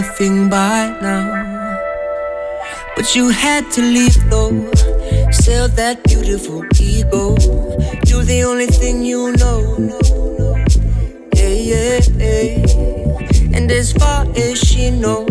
everything by now. But you had to leave though. Sell that beautiful ego. Do the only thing you know. Yeah, yeah, yeah. And as far as she knows,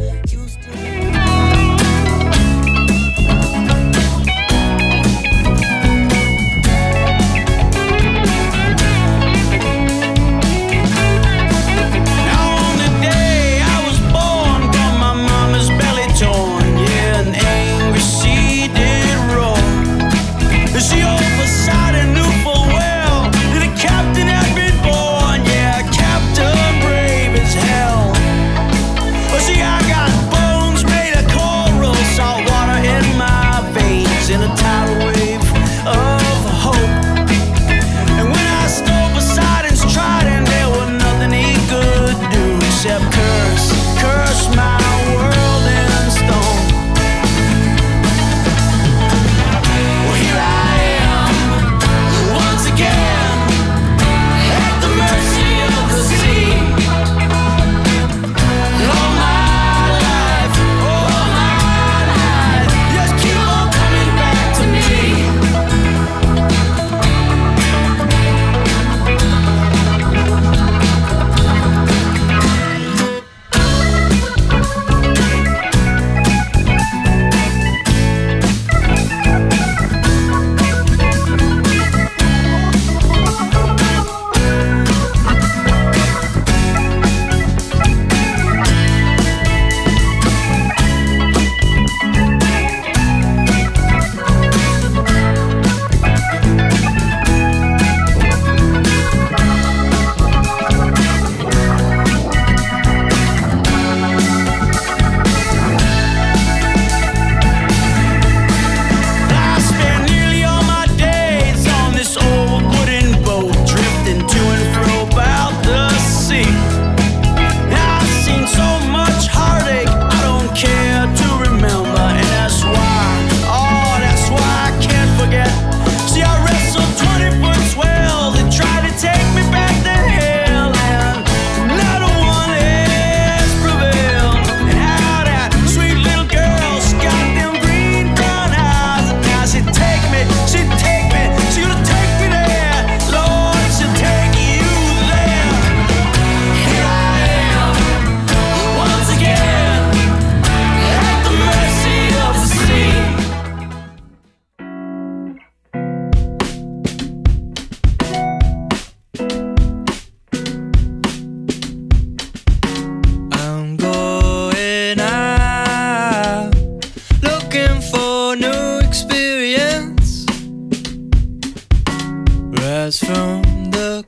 from the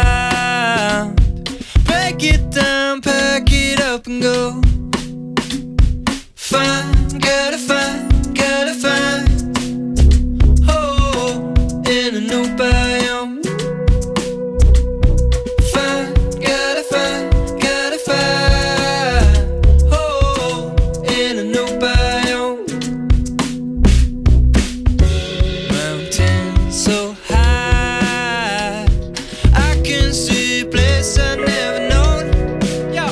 ground. Break it down, pack it up and go. Find, gotta find, oh, in a new biome. Find, gotta find, oh, in a new biome. Mountains so high, I can see a place I never known. Yeah.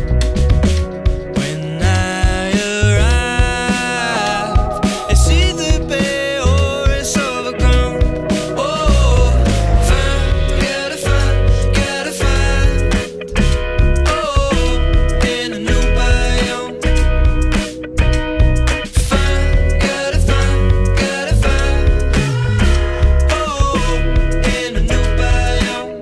When I arrive, it's either bay or it's overgrown. Oh, find, gotta find, oh, in a new biome. Find, gotta find, oh, in a new biome.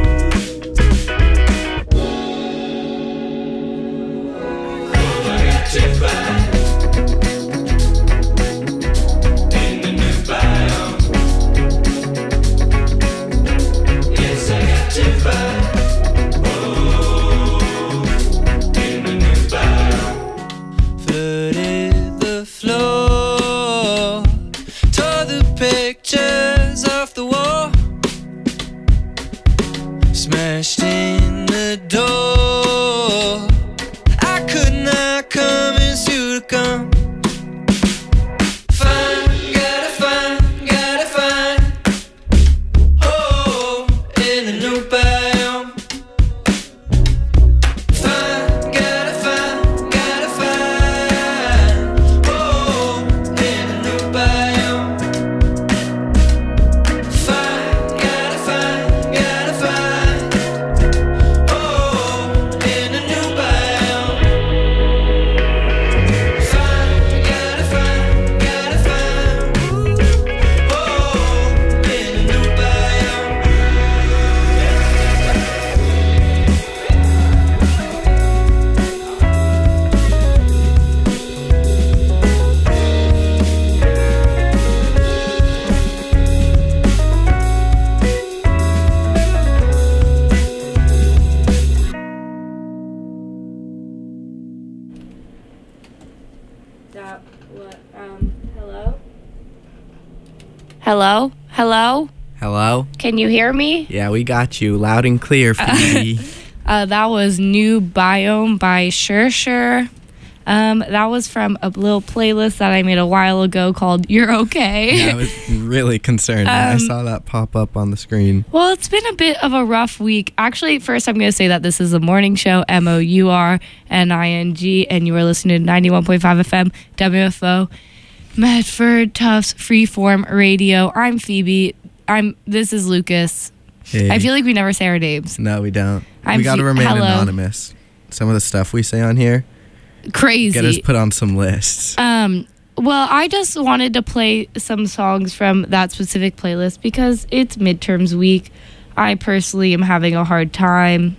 Flooded the floor, tore the pictures off the wall, smashed in the door. I could not convince you to come. Find, gotta find, oh, in a new biome. Find, gotta find, that what? Hello? Hello? Hello? Hello? Can you hear me? Yeah, we got you loud and clear, Phoebe. That was New Biome by Sure. That was from a little playlist that I made a while ago called You're Okay. Yeah, I was really concerned when I saw that pop up on the screen. Well, it's been a bit of a rough week. Actually, first I'm going to say that this is a morning show, MOURNING, and you are listening to 91.5 FM, WFO, Medford Tufts Freeform Radio. I'm Phoebe. This is Lucas. Hey. I feel like we never say our names. No, we don't. We got to remain anonymous. Some of the stuff we say on here. Crazy. Get us put on some lists. Well, I just wanted to play some songs from that specific playlist because it's midterms week. I personally am having a hard time.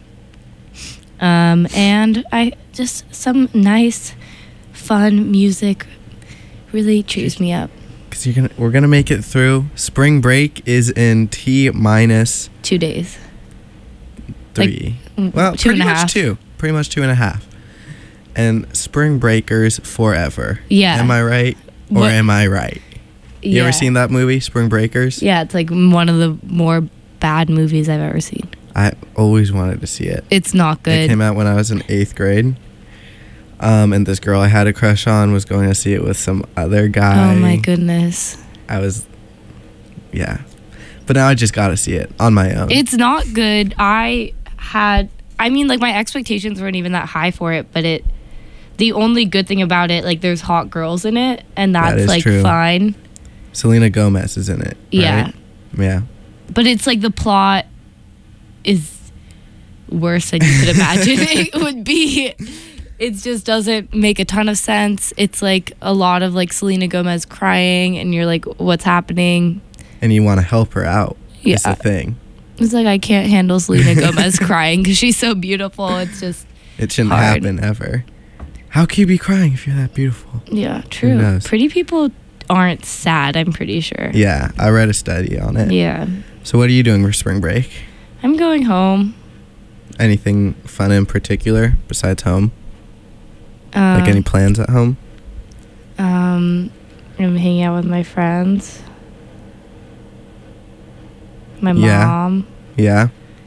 And some nice, fun music really cheers me up. Because we're gonna make it through. Spring break is in T-minus 2 days. 3. Well, 2.5. Pretty much 2.5. And spring breakers forever. Yeah. Am I right? Or am I right? Yeah. You ever seen that movie, Spring Breakers? Yeah, it's like one of the more bad movies I've ever seen. I always wanted to see it. It's not good. It came out when I was in 8th grade. And this girl I had a crush on was going to see it with some other guy. Oh my goodness. Yeah. But now I just got to see it on my own. It's not good. My expectations weren't even that high for it, but the only good thing about it, like, there's hot girls in it, and that's like true. fine. Selena Gomez is in it. Yeah. Right? Yeah. But it's like the plot is worse than you could imagine it would be. It just doesn't make a ton of sense. It's like a lot of like Selena Gomez crying, and you're like, what's happening? And you want to help her out. Yeah. It's the thing. It's like, I can't handle Selena Gomez crying because she's so beautiful. It's just it shouldn't hard. happen ever. How can you be crying if you're that beautiful? Yeah, true. Who knows? Pretty people aren't sad, I'm pretty sure. Yeah, I read a study on it. Yeah. So what are you doing for spring break? I'm going home. Anything fun in particular besides home? Like any plans at home? I'm hanging out with my friends. My mom. Yeah.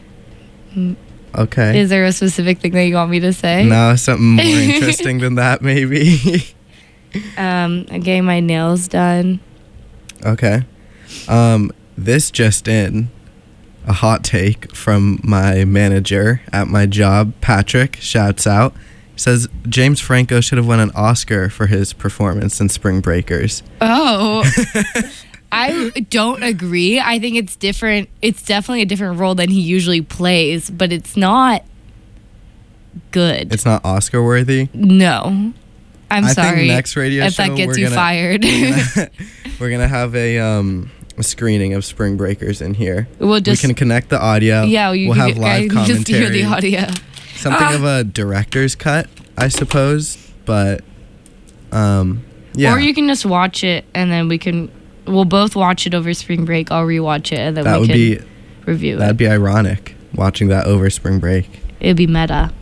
Okay. Is there a specific thing that you want me to say? No, something more interesting than that, maybe. I'm getting my nails done. Okay. This just in, a hot take from my manager at my job, Patrick, shouts out, says James Franco should have won an Oscar for his performance in Spring Breakers. Oh. I don't agree. I think it's different. It's definitely a different role than he usually plays, but it's not good. It's not Oscar worthy? No. I'm sorry. I think next radio if show that gets you fired. We're gonna have a screening of Spring Breakers in here. We can connect the audio. Yeah, we'll have live commentary. Just hear the audio. Something of a director's cut, I suppose, but yeah. Or you can just watch it and then we'll both watch it over spring break. I'll rewatch it and then we can review it. That'd be ironic, watching that over spring break. It'd be meta.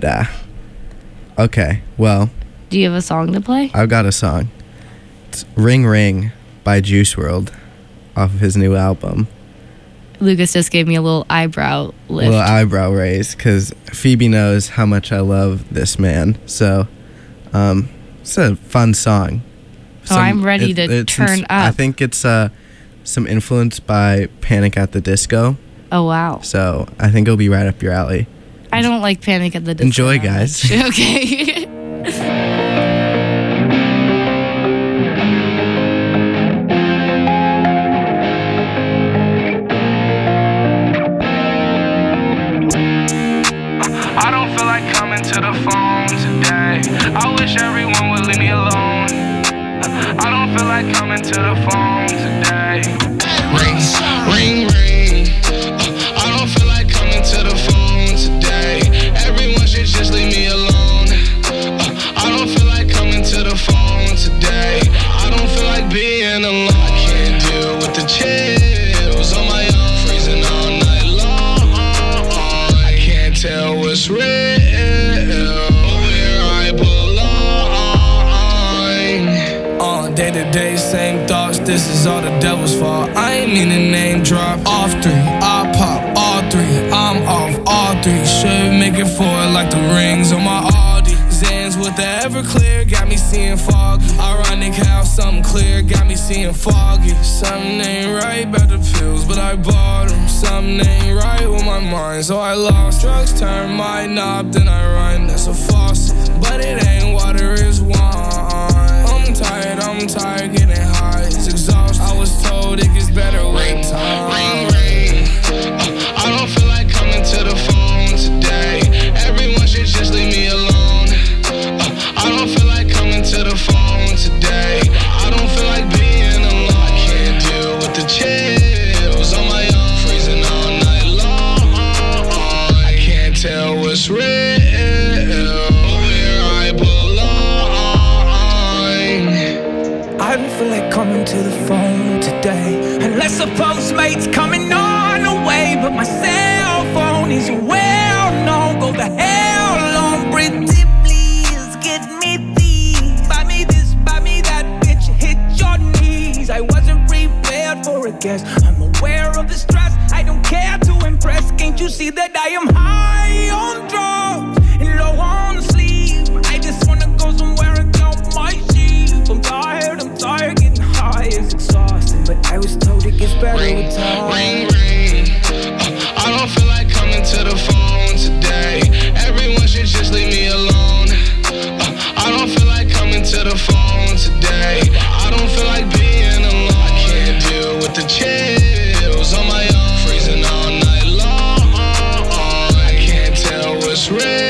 Okay, well. Do you have a song to play? I've got a song. It's Ring Ring by Juice WRLD off of his new album. Lucas just gave me a little eyebrow lift. A little eyebrow raise, because Phoebe knows how much I love this man. So, it's a fun song. I'm ready to turn up. I think it's some influence by Panic at the Disco. Oh, wow. So I think it'll be right up your alley. I don't like Panic at the Disco. Enjoy, guys. Okay. I don't feel like coming to the phone today. I wish everyone would leave me alone. I don't feel like coming to the phone today. Ring, ring, ring. I don't feel like coming to the phone today. Everyone should just leave me alone. I don't feel like coming to the phone today. I don't feel like being alone. I can't deal with the chills on my own. Freezing all night long. I can't tell what's real. Where I belong. Every day, same thoughts, this is all the devil's fault. I ain't mean to name drop. Off 3, I pop all 3, I'm off all 3. Should make it 4 like the rings on my Audi. Zans with the Everclear, got me seeing foggy. Ironic how something clear got me seeing foggy. Something ain't right about the pills, but I bought them. Something ain't right with my mind, so I lost. Drugs turn my knob, then I run, that's a faucet. But it ain't water, it's wine. I'm tired, getting high, it's exhausting. I was told it gets better with time. Ring, ring. I don't feel like coming to the phone today. Everyone should just leave me alone. I don't feel like coming to the phone today. I don't feel like being alone. I can't deal with the chills on my own. Freezing all night long. I can't tell what's real. I don't feel like coming to the phone today, unless a Postmate's coming on the way. But my cell phone is well known. Go the hell on, pretty please get me these. Buy me this, buy me that, bitch, hit your knees. I wasn't prepared for a guess. I'm aware of the stress, I don't care to impress. Can't you see that I am high on drugs and low on sleep? I just wanna go somewhere and count my sheep. I'm tired, getting high is exhausting. But I was told it gets better with time. Ring, ring. I don't feel like coming to the phone today. Everyone should just leave me alone. I don't feel like coming to the phone today. I don't feel like being alone. I can't deal with the chills on my own. Freezing all night long. I can't tell what's real.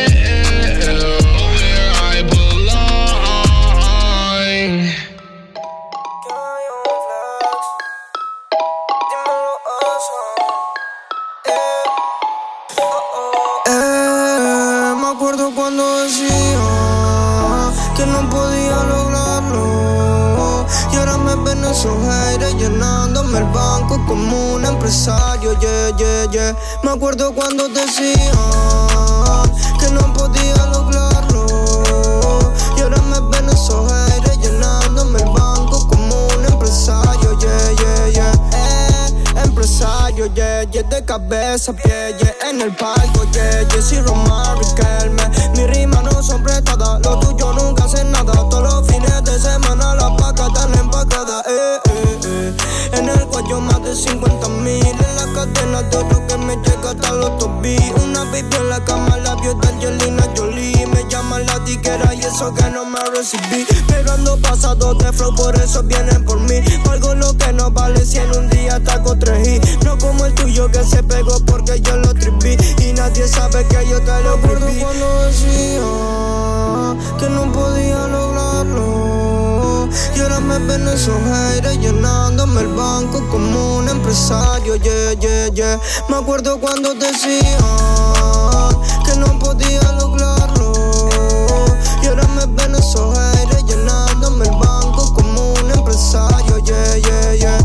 Esos aires llenándome el banco como un empresario, yeah. Me acuerdo cuando decían que no podía lograrlo, y ahora me ven esos aires llenándome el banco como un empresario, yeah. Empresario, yeah, de cabeza a pie, en el palco, yeah, si Romar Riquelme. Mis rimas no son prestadas, lo tuyo nunca hace nada. Todos los fines de semana las pacas están empacadas, En el cuello más de 50,000, en la cadena de oro que me llega hasta los tobillos. Una baby en la cama, labios de Angelina Jolie. Me llaman la tiquera y eso que no me recibí. Pero ando pasado de flow, por eso vienen por mí. Valgo lo que no vale si en un día taco 3 y no como el tuyo que se pegó porque yo lo tripí. Y nadie sabe que yo te lo prohibí. Cuando decía que no podía lograrlo, y ahora me ven esos aires llenándome el banco como un empresario, yeah. Me acuerdo cuando decían que no podía lograrlo, y ahora me ven esos aires llenándome el banco como un empresario, yeah.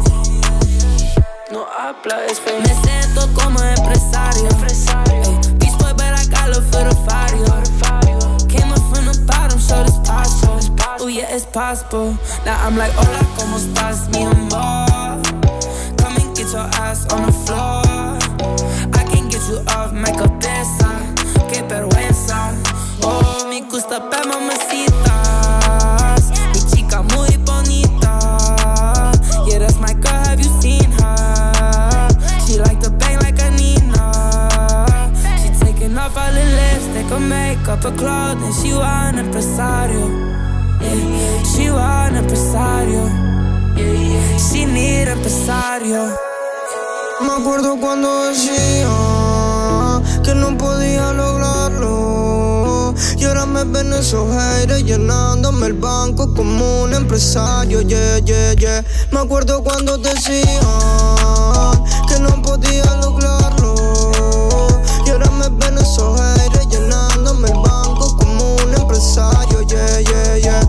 No habla español. Me siento como empresario. Beach boy, but I got love for the fire. Came up from the bottom, so it's possible. Oh yeah, it's possible. Now I'm like, hola, ¿cómo estás, mi amor? Come and get your ass on the floor. I can get you off my cabeza. Qué vergüenza. Oh, me gusta ver mamacitas. Mi chica muy bonita. Yeah, that's my girl, have you seen her? She like to bang like a Nina. She taking off all the lipstick, her makeup, her clothing. She want empresario. Yeah, she want empresario. She need empresario. Me acuerdo cuando decía que no podía lograrlo, y ahora me ven esos aires llenándome el banco como un empresario, yeah. Me acuerdo cuando decían que no podía lograrlo, y ahora me ven esos aires llenándome el banco como un empresario, yeah.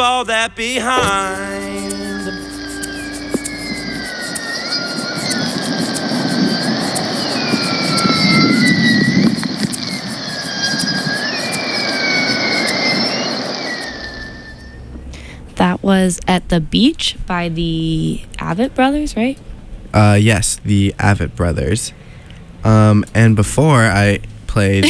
all that behind. That was At the Beach by the Avett Brothers, right? Yes, the Avett Brothers. And before I played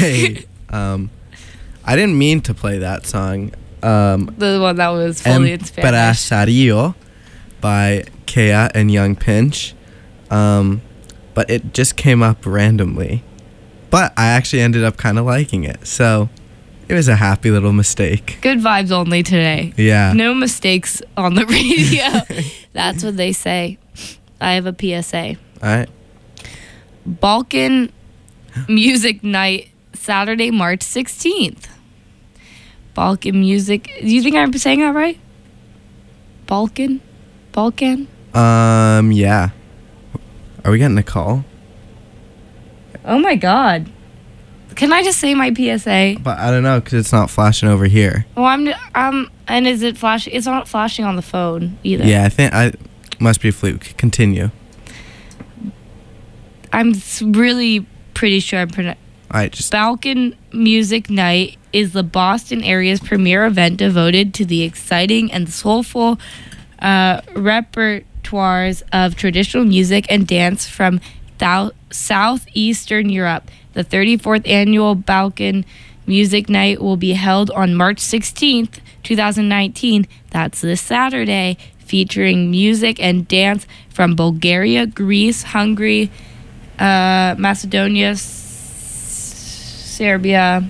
I didn't mean to play that song. The one that was fully in Spanish. Empresario by Kea and Young Pinch. But it just came up randomly. But I actually ended up kind of liking it. So it was a happy little mistake. Good vibes only today. Yeah. No mistakes on the radio. That's what they say. I have a PSA. All right. Balkan Music Night, Saturday, March 16th. Balkan Music. Do you think I'm saying that right? Balkan? Yeah. Are we getting a call? Oh my God. Can I just say my PSA? But I don't know because it's not flashing over here. Well, and is it flashing? It's not flashing on the phone either. Yeah, I think must be a fluke. Continue. I'm really pretty sure I'm pronouncing. All right, just Balkan Music Night is the Boston area's premier event devoted to the exciting and soulful repertoires of traditional music and dance from southeastern Europe. The 34th annual Balkan Music Night will be held on March 16th, 2019. That's this Saturday, featuring music and dance from Bulgaria, Greece, Hungary, Macedonia, Serbia,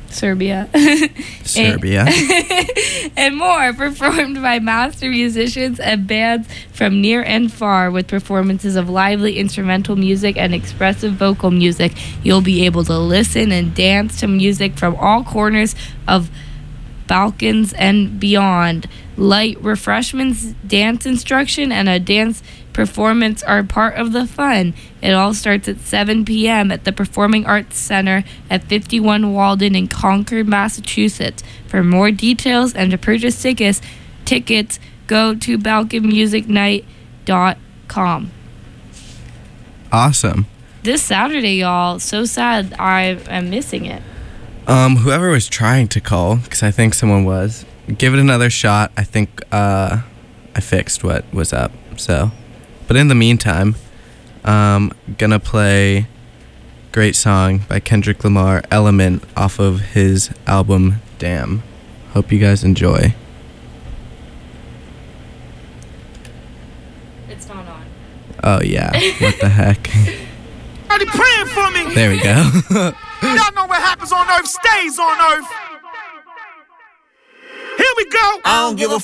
and more, performed by master musicians and bands from near and far, with performances of lively instrumental music and expressive vocal music. You'll be able to listen and dance to music from all corners of Balkans and beyond. Light refreshments, dance instruction, and a dance performance are part of the fun. It all starts at 7 p.m. at the Performing Arts Center at 51 Walden in Concord, Massachusetts. For more details and to purchase tickets, go to balkanmusicnight.com. awesome. This Saturday, y'all, so sad I am missing it. Whoever was trying to call, because I think someone was, give it another shot. I think I fixed what was up. So, but in the meantime, gonna play great song by Kendrick Lamar, Element, off of his album Damn. Hope you guys enjoy. It's not on. Oh yeah, what the heck? Everybody praying for me. There we go. Y'all know what happens on earth stays on earth. Here we go. I don't give a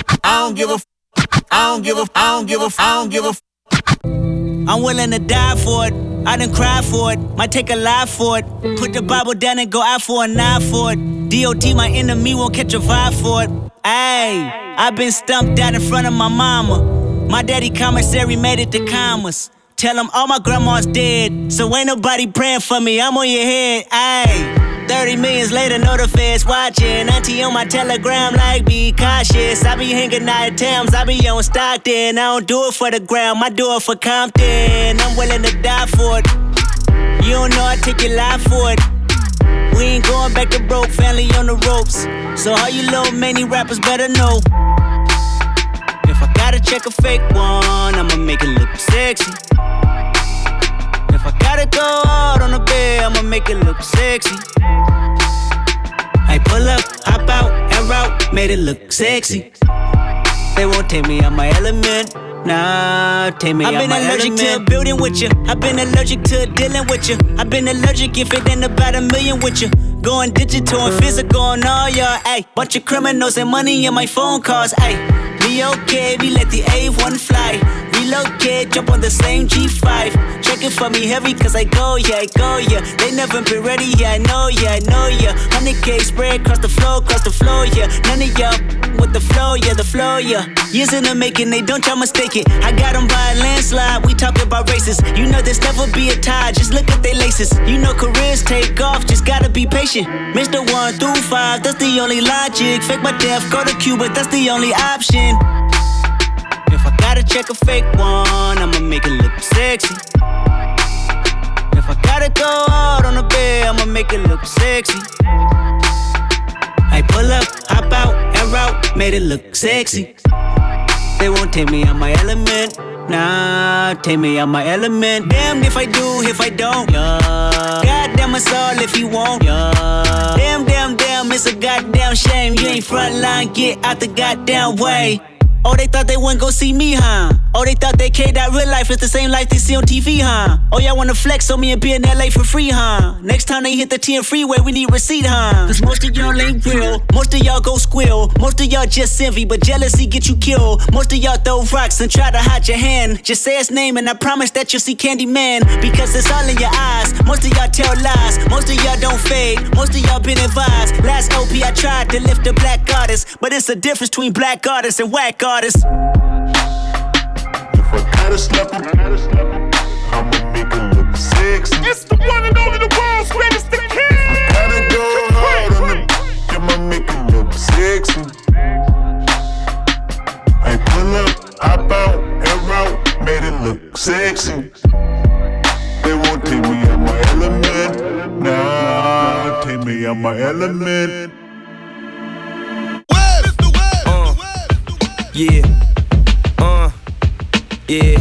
I'm willing to die for it. I done cried for it. Might take a life for it. Put the Bible down and go out for a knife for it. DOT, my enemy, won't catch a vibe for it. Ayy, I been stumped out in front of my mama. My daddy commissary made it to commas. Tell him all my grandma's dead, so ain't nobody praying for me, I'm on your head, ayy. 30 millions later, know the feds watching. Auntie on my telegram like, be cautious. I be hanging out at Thames, I be on Stockton. I don't do it for the gram, I do it for Compton. I'm willing to die for it. You don't know I take your life for it. We ain't going back to broke, family on the ropes. So all you little many rappers better know. If I gotta check a fake one, I'ma make it look sexy. If I gotta go hard on the bed, I'ma make it look sexy. I pull up, hop out, and route, made it look sexy. They won't take me out my element. Nah, take me out my element. I've been allergic to building with you. I've been allergic to dealing with you. I've been allergic if it ain't about $1 million with you. Going digital and physical and all y'all, ayy. Bunch of criminals and money in my phone calls, ayy. Be okay, we let the A1 fly. We relocate, jump on the same G5. Check it for me heavy, cause I go, yeah. They never been ready, yeah, I know ya. 100K spread across the floor, yeah. None of y'all with the flow, yeah. Years in the making, they don't y'all mistake it. I got them by a landslide, we talking about races. You know there's never be a tie, just look at they laces. You know careers take off, just gotta be patient. Mr. 1 through 5, that's the only logic. Fake my death, go to Cuba, that's the only option. If I gotta check a fake one, I'ma make it look sexy. If I gotta go hard on the bed, I'ma make it look sexy. I pull up, hop out, and route, made it look sexy. They won't take me out my element. Nah, take me out my element. Damn if I do, if I don't. Yeah. Goddamn it's all if you won't. Yeah. Damn, it's a goddamn shame. You ain't frontline, get out the goddamn way. Oh, they thought they wouldn't go see me, huh? Oh, they thought they cared that real life is the same life they see on TV, huh? Oh, y'all wanna flex on me and be in LA for free, huh? Next time they hit the 10 freeway, we need receipt, huh? Cause most of y'all ain't real, most of y'all go squill. Most of y'all just envy, but jealousy get you killed. Most of y'all throw rocks and try to hide your hand. Just say his name and I promise that you'll see Candyman. Because it's all in your eyes, most of y'all tell lies. Most of y'all don't fade, most of y'all been advised. Last OP I tried to lift a black artist, but it's a difference between black artists and whack artists. If I gotta slap him, I'ma make it look sexy. It's the one and only, the world's greatest, the king. If I gotta go hard on the I'ma make it look sexy. I pull up, hop out, and route, made it look sexy. They won't take me out my element. Nah, take me out my element. Yeah, yeah,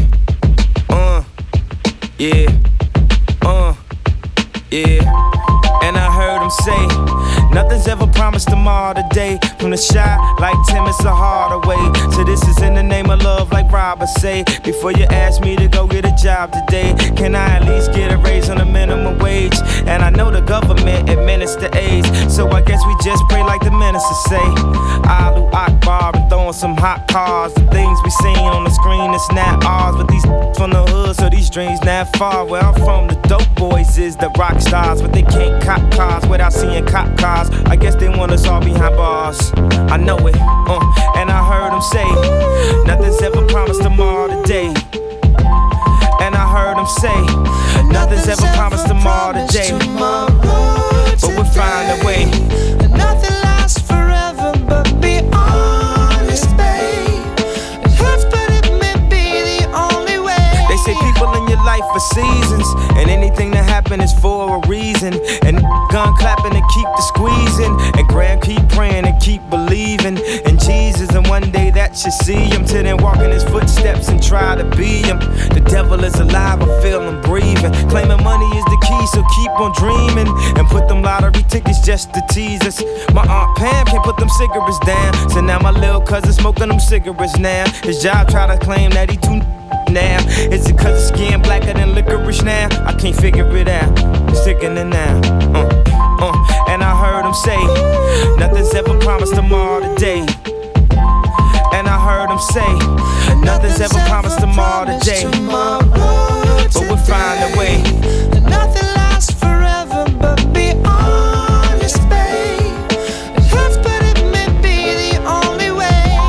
and I heard him say, nothing's ever promised tomorrow today. From the shot like Tim, it's a harder way. So this is in the name of love like Robert say. Before you ask me to go get a job today, can I at least get a raise on the minimum wage? And I know the government administer AIDS, so I guess we just pray like the minister say. Allahu Akbar and throwing some hot cars. The things we seen on the screen, it's not ours. But these from the hood, so these dreams not far. Where I'm from, the dope boys is the rock stars, but they can't cop cars without seeing cop cars. I guess they want us all behind bars. I know it, and I heard him say, nothing's ever promised tomorrow today. And I heard him say, nothing's ever promised tomorrow today. But we'll find a way. Nothing lasts forever, but be honest, babe. It hurts, but it may be the only way. They say people in your life for seasons, and anything that happen is for a reason. And gun clapping and keep the squeezing, and Graham keep praying and keep believing in Jesus. And one day that you see him, till then walk in his footsteps and try to be him. The devil is alive, I feel him breathing. Claiming money is the key, so keep on dreaming. And put them lottery tickets just to tease us. My Aunt Pam can't put them cigarettes down, so now my little cousin smoking them cigarettes now. His job try to claim that he too now. Is it cause his skin blacker than licorice now? I can't figure it out, it's sickening now. And I heard him say, nothing's ever promised tomorrow today. And I heard him say, nothing's ever promised tomorrow today. But we'll find a way. Nothing lasts forever, but be honest, babe. It hurts, but it may be the only way.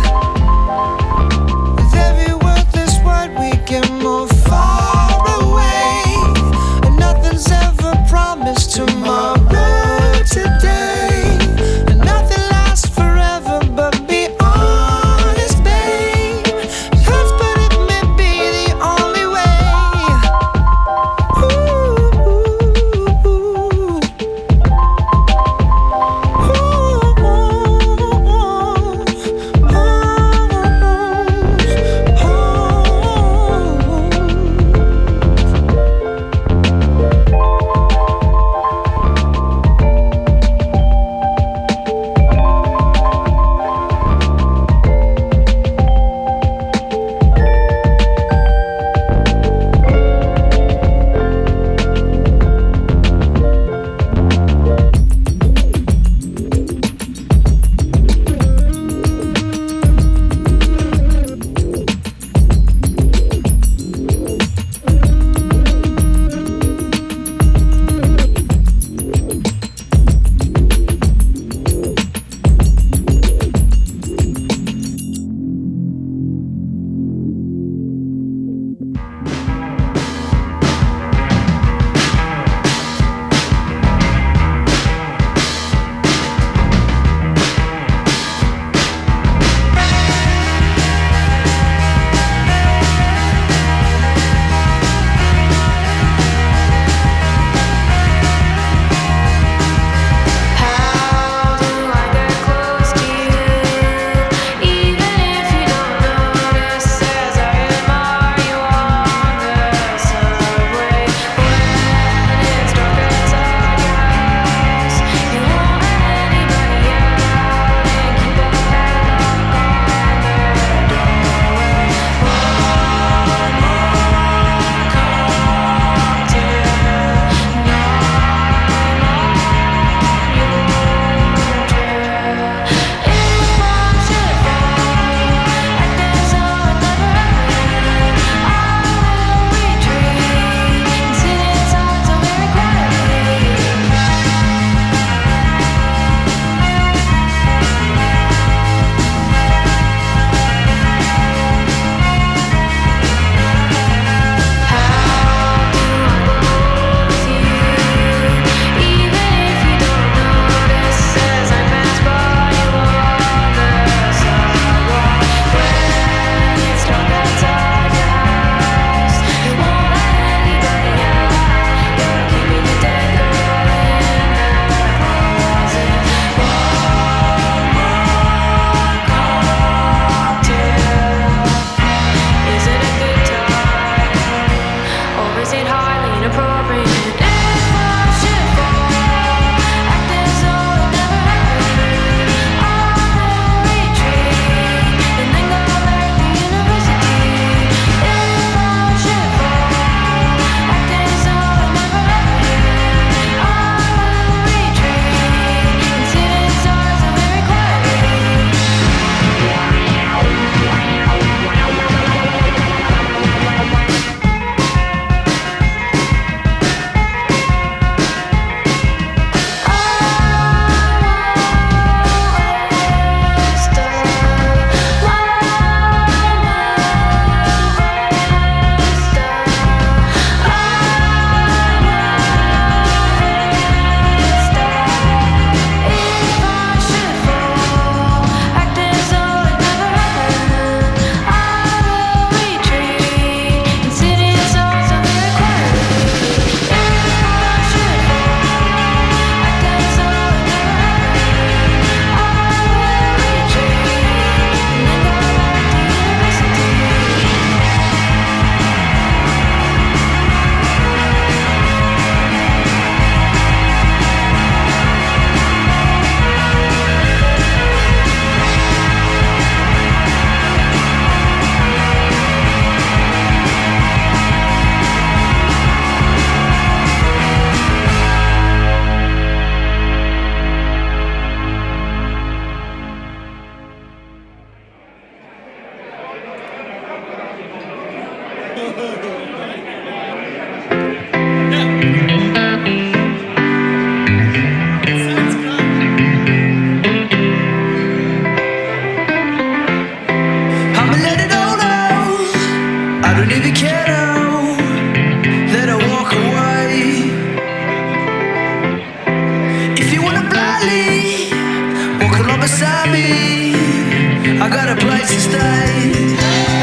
With every worthless word, we can move far away. And nothing's ever promised tomorrow today. And nothing lasts forever, but be honest, babe. It hurts, but it is it highly inappropriate? If I should fall, act as though it never happened, I will retreat and then go back to university. If I should fall, act as though it never happened, I will retreat and sit in silence and very quietly. I'ma let it all out. I don't even care now. Let her walk away. If you wanna blindly walk along beside me, I got a place to stay.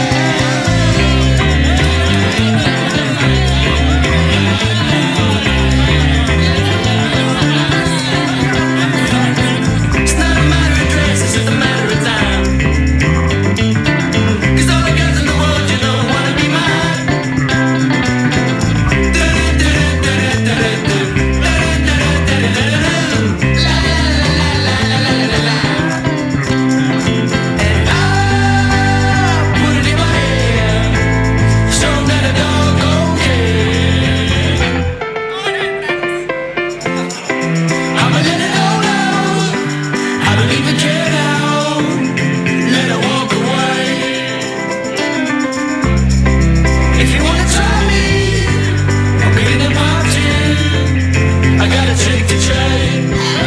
It's not a matter of dress, it's just a matter of time. 'Cause all the girls in the world, you know, wanna be mine. And I put it in my head, show 'em that I don't care. I'ma let it all out. I don't even care now. Let her walk away. If you wanna try me, I'll be in the mountain. I got a trick to trade.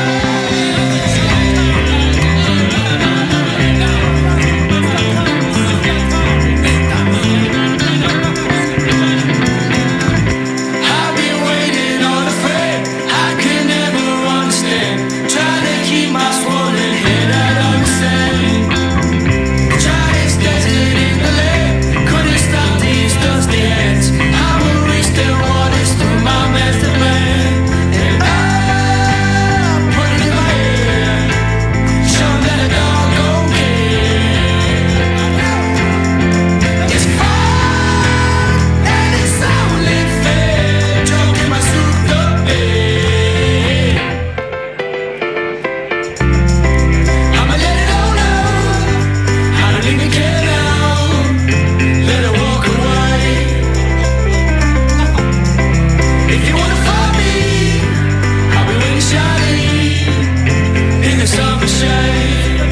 I've been waiting on a friend I could never understand. Trying to keep my swollen head out of the sand. Tried its desert in the land, couldn't stop these dusty hands. I'ma reach the waters through my master plan. And I put it in my head, show 'em that I don't care. It's fun and it's only fair, drunk in my souped up bed. I'ma let it all out. I don't even care now. Let her walk away. If you wanna find me, I'll be waiting shining in the summer shade.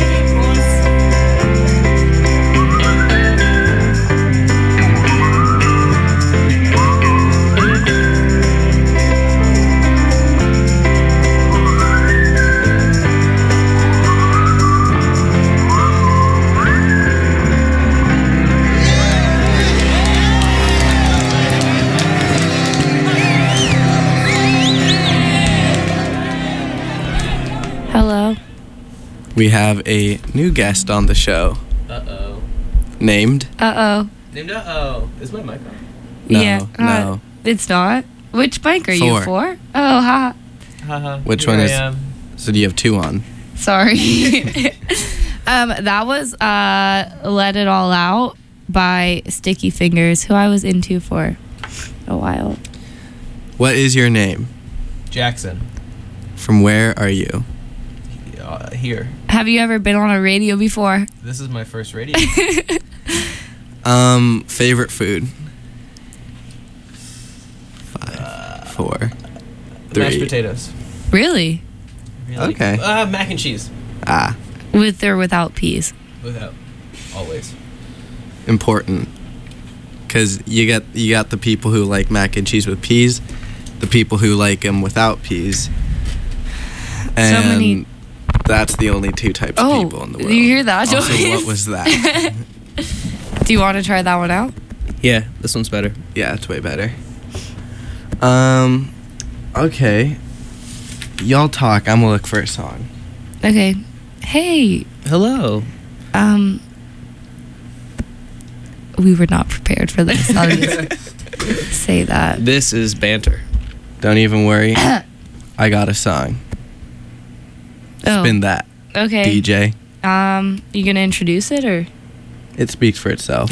Hello. We have a new guest on the show. Uh-oh. Named? Uh-oh. Named uh-oh. Is my mic on? No, Yeah. no. It's not. Which mic are you 4. for? Oh, ha. Haha. Which Here one I is- am. So do you have 2 on? Sorry. That was Let It All Out by Sticky Fingers, who I was into for a while. What is your name? Jackson. From where are you? Here. Have you ever been on a radio before? This is my first radio. Favorite food? 5, 4, 3. Mashed potatoes. Really? Really? Okay. Mac and cheese. Ah, With or without peas? Without. Always. important. Because you got the people who like mac and cheese with peas, the people who like them without peas, and many- that's the only two types of people in the world. You hear that, Also, Joey? what was that? Do you want to try that one out? Yeah, this one's better. Yeah, it's way better. Okay. Y'all talk. I'm gonna look for a song. Okay. Hey, Hello. we were not prepared for this. I'll just say that. This is banter. Don't even worry. I got a song. Spin that, Okay. DJ. You gonna introduce it or? It speaks for itself.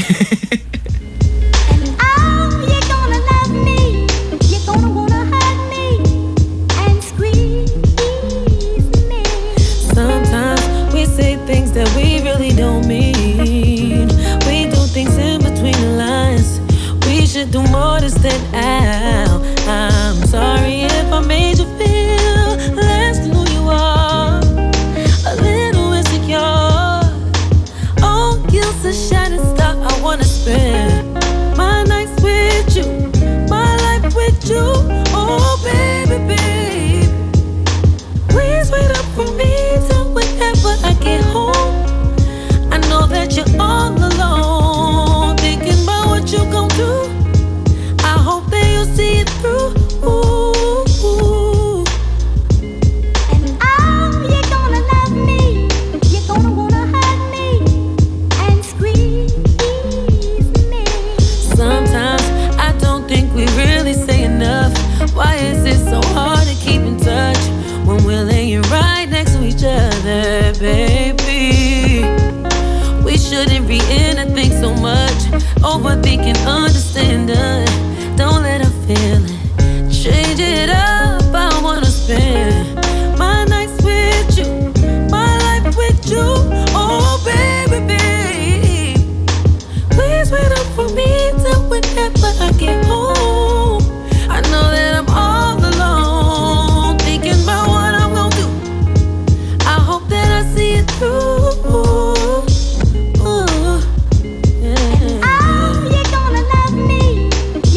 Sometimes we say things that we really don't mean. We do things in between the lines. We should do more to stand out. I'm sorry if I made you feel less than who you are. A little insecure. Oh, you're a shining star. I wanna spend my nights with you, my life with you. Oh, baby, babe. Please wait up for me till whenever I get home. I know that you're all alone, thinking about what you gon' do. I hope that you'll see it through. You're gonna love me. You're gonna wanna hug me and squeeze me. Sometimes I don't think we really say enough. Why is it so hard to keep in touch when we're laying right next to each other, baby? We shouldn't be in a thing so much. Overthinking, understanding. Don't let her feel it. Change it up. I wanna spend my nights with you, my life with you. Oh, baby, babe. Please wait up for me till whenever I get home. I know that I'm all alone, thinking about what I'm gonna do. I hope that I see it through. You're gonna love me.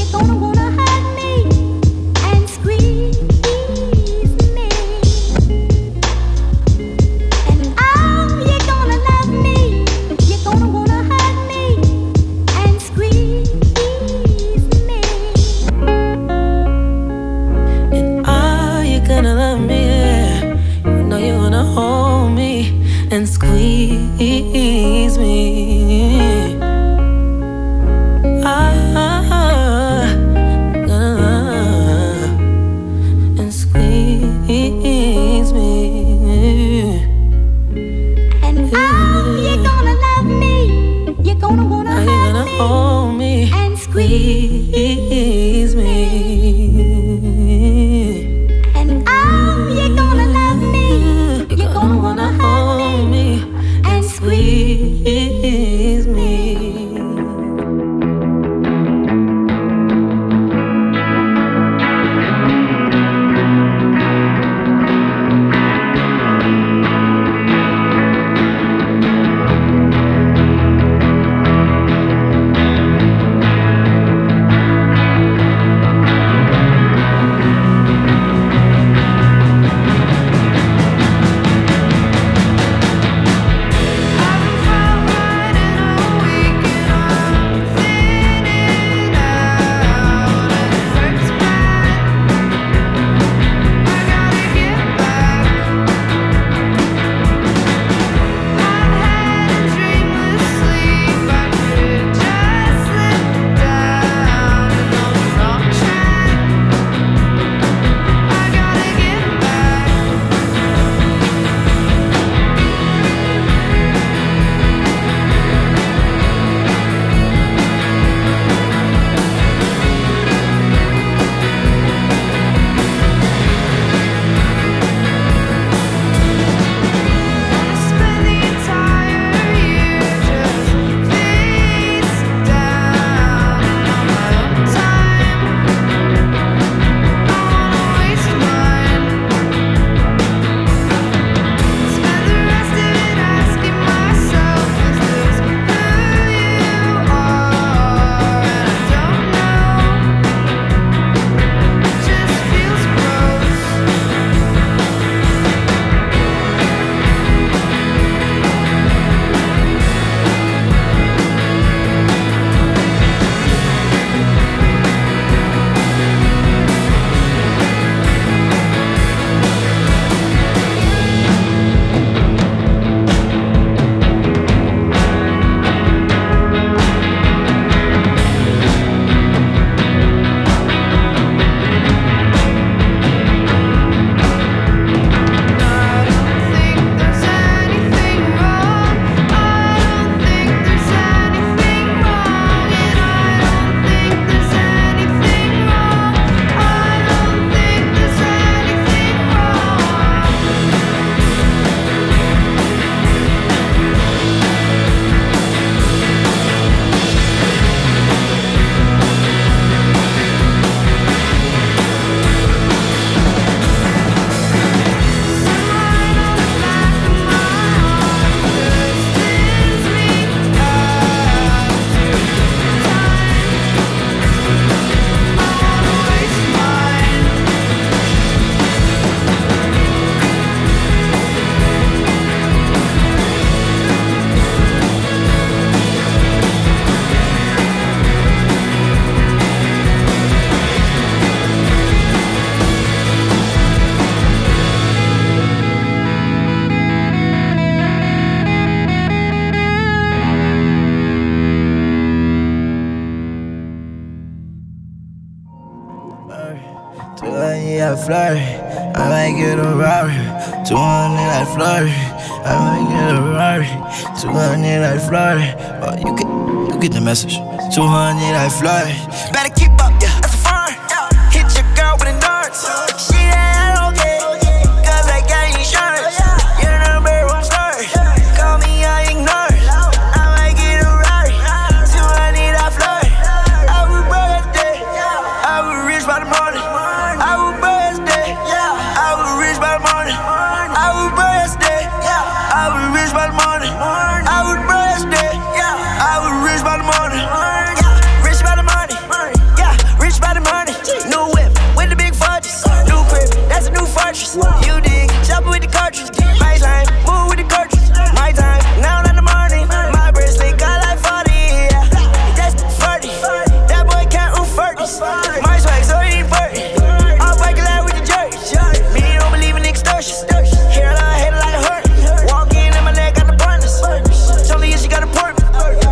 200 I flirt, I might get a Rari. 200 I flirt, I might get a Rari. 200 I flirt, oh you get the message. 200 I flirt, better keep up, yeah, that's a fire. Hit your girl with a darts, she ain't okay, cause I got insurance. Your number won't start, call me, I ignore. I might get a Rari, 200 I flirt. I was broke yesterday, I was rich by the morning. I was broke yesterday, I was rich by the morning. I was broke yesterday, I was rich by the morning. I was broke yesterday, I was rich by the morning. Rich by the money, yeah, rich by the money. New whip with the big fudges, new crib, that's a new fortress. You dig, shopping with the cartridge. My time, move with the cartridge. My time, now in the morning. My bracelet got like 40, yeah, that's 40. That boy can't afford this. My swag so he ain't 40. I'm biking out with the church. Me don't believe in extortion. Hair like head like a hurt. Walk in and my leg got the partners. Tell me if she got an appointment.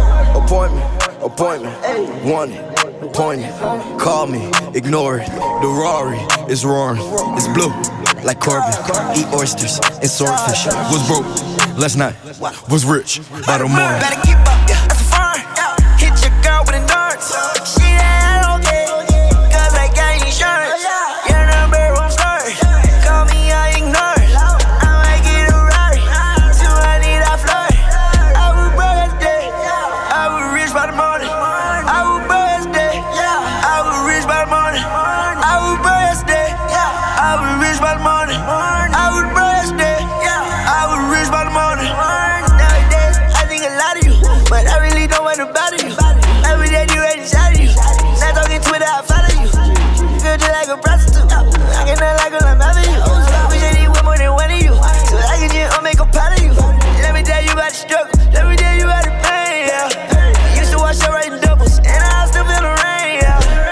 Appointment, wanted, appointed. Call me, ignore it. The Rari is roaring, it's blue like Corbin. Eat oysters and swordfish. Was broke last night, was rich by the morning. Better keep up, yeah, that's a fire. Hit your girl with a darts. She ain't okay, cause I got insurance. Your number won't start, call me, I ignore. I might get a Rari, 200 I flirt. I was broke yesterday, I was rich by the morning. I was broke yesterday, I was rich by the morning. I was broke yesterday, I was rich by the morning. I was broke yesterday, I was rich by the morning. Nowadays, I think a lot of you, but I really don't want to bother you. Every day you ready to shout at you. Not talking Twitter, I follow you. Feel just like a prostitute. I can not like I'm after you. Wish I need one more than one of you, so I can just make a pot of you. Let me tell you about the struggle. Let me tell you about the pain, yeah. Used to watch her writing doubles, and I still feel the rain,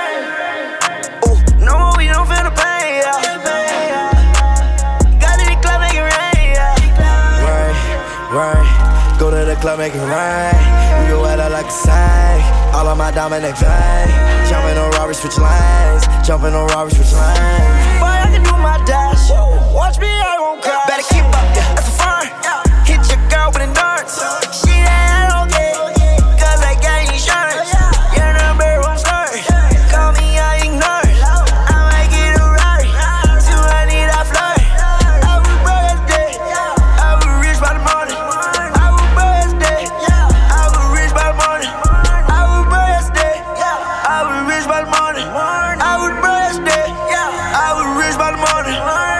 yeah. Oh, no more, we don't feel the pain, yeah. Got to the club, make it rain, yeah. Right. Go to the club, make it rain. We go out like a sign. All of my diamond neck vein. Jumping on Robbie, switch lanes. Jumping on Robbie, switch lanes. Boy, I can do my dash. Watch me, I won't cry. Better keep up, yeah, that's a fire. Hit your girl with a darts. She ain't okay, cause I got insurance. Your number won't start, call me, I ignore. I might get a Rari, 200 I flirt. I was broke yesterday, I was rich by the morning. I was broke yesterday, I was rich by the morning. I was broke yesterday, I was rich by the morning. I was broke yesterday, I was rich by the morning.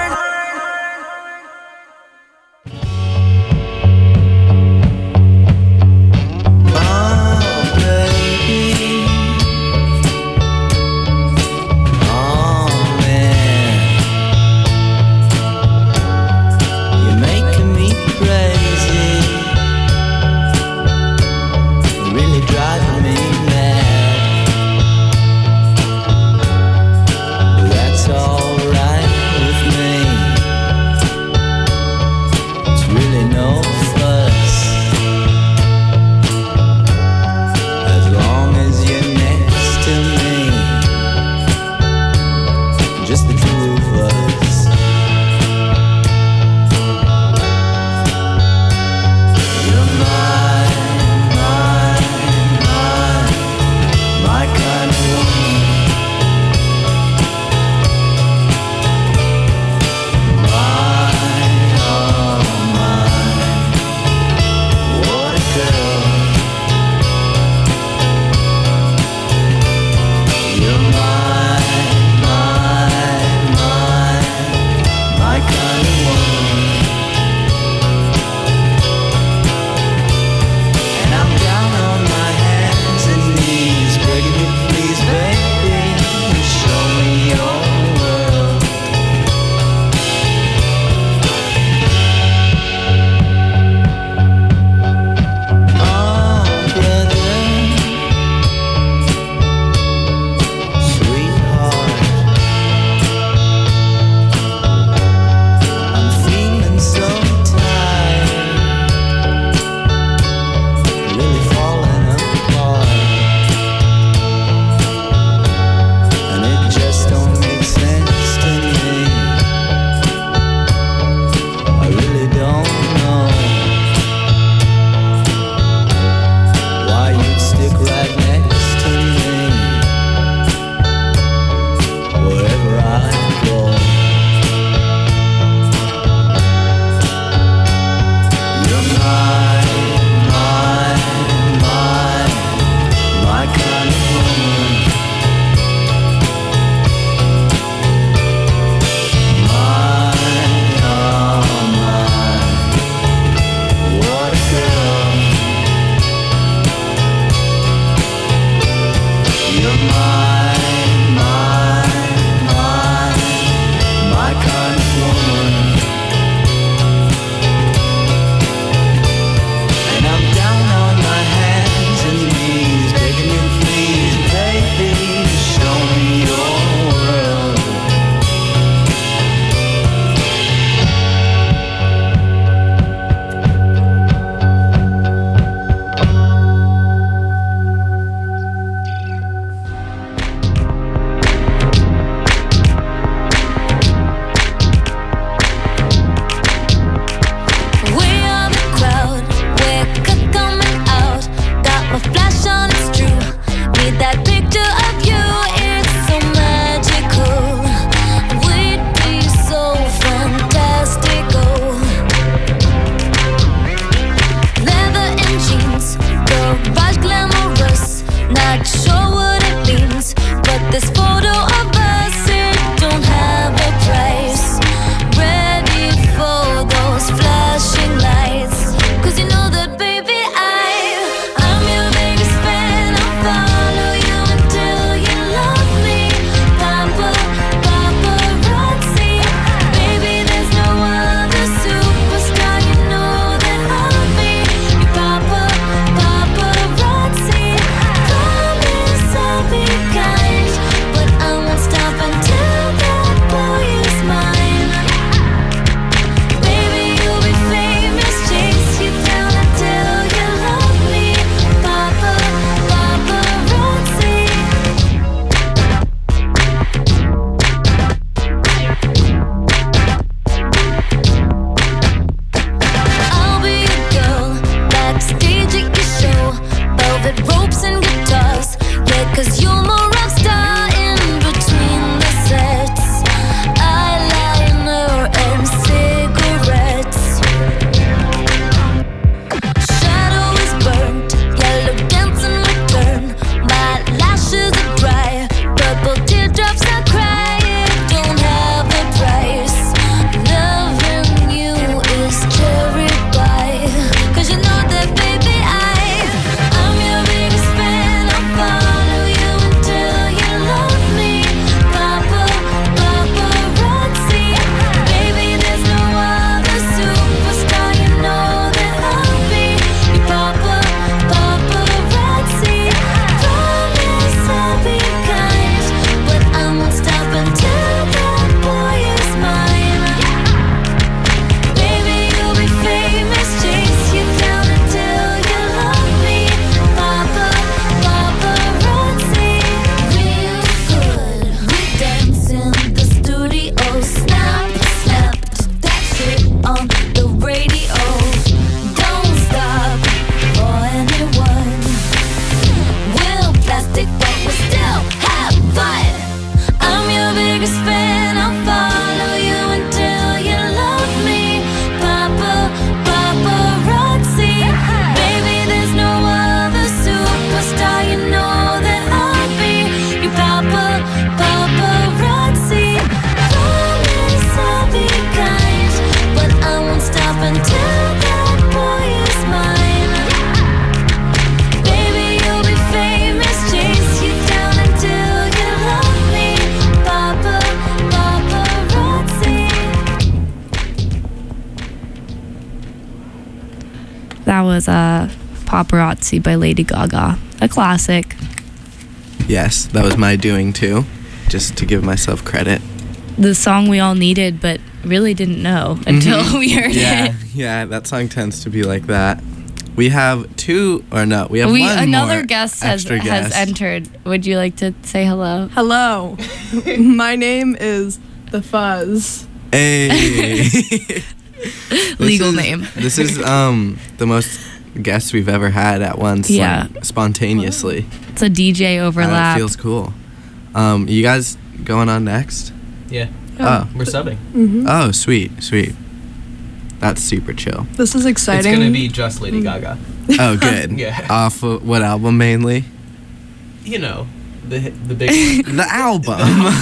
was Paparazzi by Lady Gaga. A classic. Yes, that was my doing too, just to give myself credit. The song we all needed but really didn't know until we heard it. Yeah, that song tends to be like that. We have one another more guest extra has guest. entered. Would you like to say hello? Hello. My name is The Fuzz. Hey. Legal name. This is the most guests we've ever had at once. Yeah. Like, spontaneously. It's a DJ overlap. It feels cool. You guys going on next? Yeah. Oh. We're subbing. Mm-hmm. Oh, sweet. That's super chill. This is exciting. It's gonna be just Lady Gaga. Oh, good. Yeah. Off of what album mainly? You know, the big The album.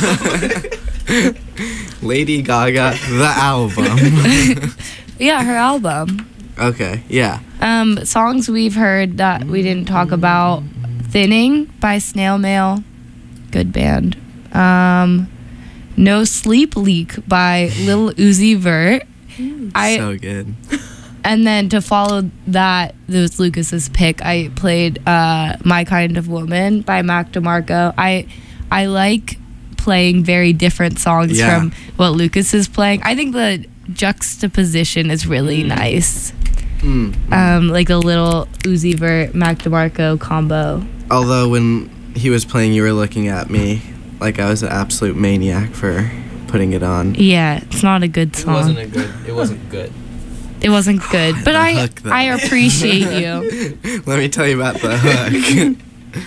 Lady Gaga, the album. Yeah, her album. Okay, yeah. Songs we've heard that we didn't talk about. Thinning by Snail Mail. Good band. No Sleep Leak by Lil Uzi Vert. So good. And then to follow that, was Lucas's pick. I played My Kind of Woman by Mac DeMarco. I like playing very different songs from what Lucas is playing. I think the juxtaposition is really nice. Like the little Uzi Vert, Mac DeMarco combo. Although when he was playing, you were looking at me like I was an absolute maniac for putting it on. Yeah, it's not a good song. It wasn't good. It wasn't good, but The I hook, though. appreciate you. Let me tell you about the hook.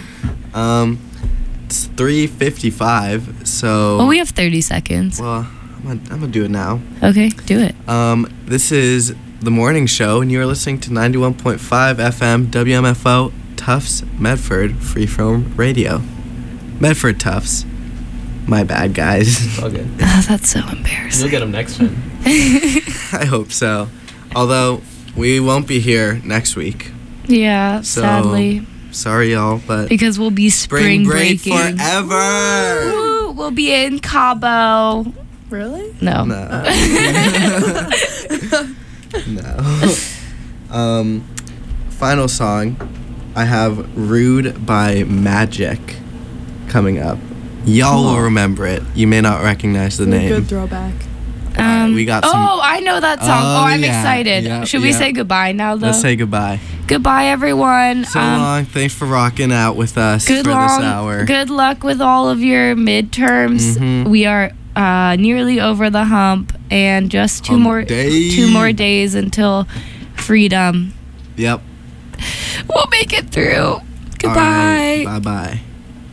It's 3:55, so. Well, we have 30 seconds. Well, I'm gonna do it now. Okay, do it. This is the morning show, and you are listening to 91.5 FM WMFO Tufts Medford Freeform Radio. Medford Tufts. My bad, guys. All good. That's so embarrassing. You'll get them next time. I hope so. Although we won't be here next week. Yeah, So, sadly. Sorry, y'all, but Because we'll be spring break breaking. forever. Woo, we'll be in Cabo. Really? No. No. Final song. I have Rude by Magic coming up. Y'all will remember it. You may not recognize the name. Good throwback. We got some. Oh, I know that song. Oh, I'm yeah, excited. yeah, Should we yeah. say goodbye now, though? Let's say goodbye. Goodbye, everyone. So long. Thanks for rocking out with us for this hour. Good luck with all of your midterms. Mhm. We are nearly over the hump, and just two Hump more days until freedom. Yep. We'll make it through. Goodbye. Bye bye.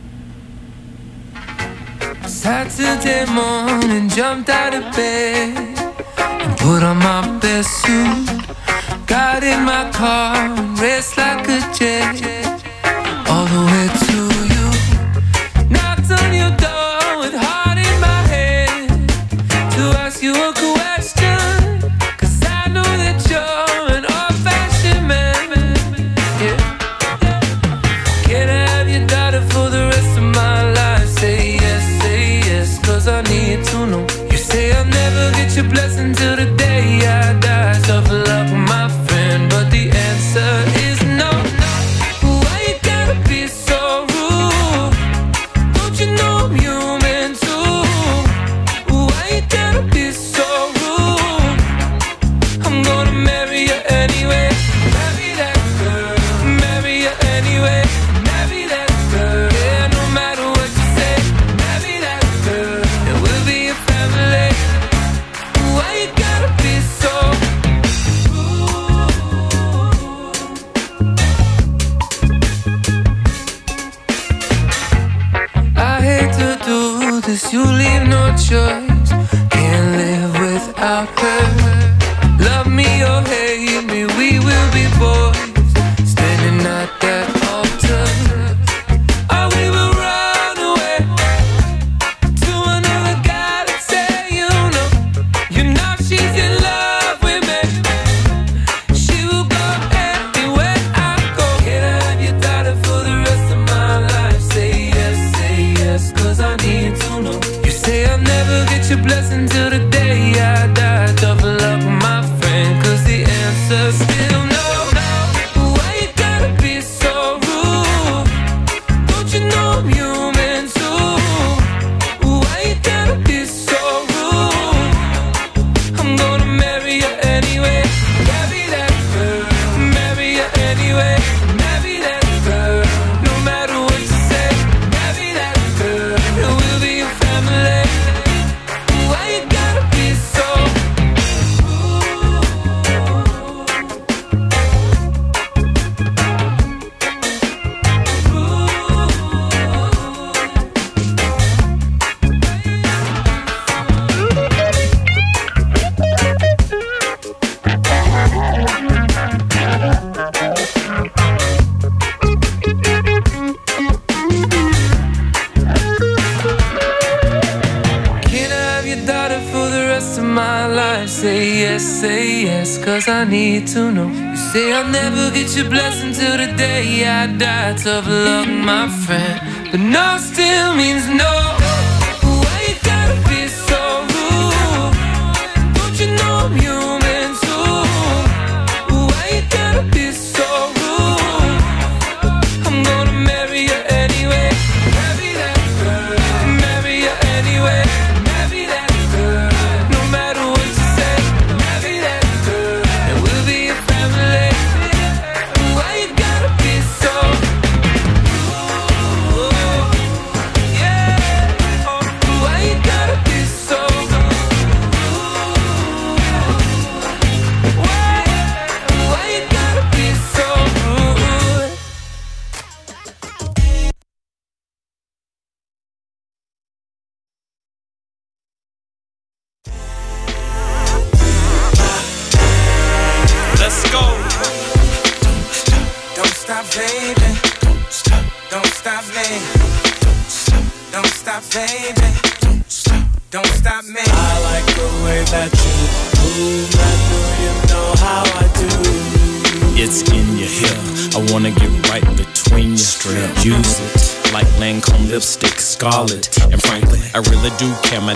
Saturday morning, jumped out of bed and put on my best suit. Got in my car and raced like a jet all the way to you. Knocked on your door with heart in my head to ask you a question, 'cause I know that you're an old-fashioned man. Yeah. Can I have your daughter for the rest of my life? Say yes, 'cause I need to know. You say I'll never get your blessing till the day I die. Tough luck, my friend, but the answer is no. Why you gotta be so rude? Don't you know I'm human too? Why you gotta be so rude? I'm gonna marry you anyway. Marry that girl. Marry you anyway. Marry that girl. Yeah, no matter what you say. Marry that girl. And we'll be a family. Why you gotta be so I hate to do this, you leave no choice. Can't live without her. Love me or hate me, we will be boys. Standing at that altar. Or we will run away to another galaxy, you know she's in love with me. She will go anywhere I go. Can I have your daughter for the rest of my life? Say yes, 'cause I need to know. You say I'll never get your blessing till the day I die. Tough luck, my friend, 'cause the answer's still no. rest of my life. Say yes, cause I need to know. You say I'll never get your blessing till the day I die. Tough luck, my friend, but no still means no. Why you gotta be so rude? Don't you know I'm human too? Why you gotta be so rude? I'm gonna marry you anyway. Marry that girl. Marry you anyway. Marry that girl. No matter what you say. Marry that girl. And we'll be a family. Why you gotta be so rude? Yeah. Why you gotta be so rude? Why you gotta be so rude? Let's go. Don't stop, baby. Don't stop, me. Don't stop, baby. Don't stop me. I like the way that you move. Like, do you know how I do? It's in your hair. I wanna get right between you. Straight use it like Lancome lipstick, scarlet. And frankly, I really do care. My